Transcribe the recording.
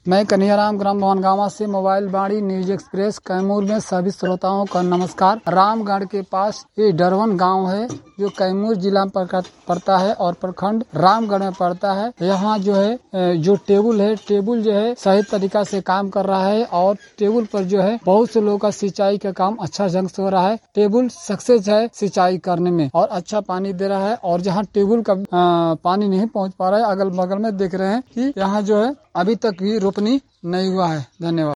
मैं कन्हैयाराम ग्राम भवनगामा से मोबाइल बाड़ी न्यूज एक्सप्रेस कैमूर में सभी श्रोताओं का नमस्कार। रामगढ़ के पास ये डरवन गांव है जो कैमूर जिला में पड़ता है और प्रखंड रामगढ़ में पड़ता है। यहाँ जो है जो टेबुल जो है सही तरीका से काम कर रहा है और टेबुल पर जो है बहुत से लोगों का सिंचाई का काम अच्छा ढंग से हो रहा है। टेबुल सक्सेस है सिंचाई करने में और अच्छा पानी दे रहा है। और जहाँ टेबुल का पानी नहीं पहुँच पा रहा है अगल बगल में देख रहे हैं कि यहाँ जो है अभी तक भी रोपनी नहीं हुआ है। धन्यवाद।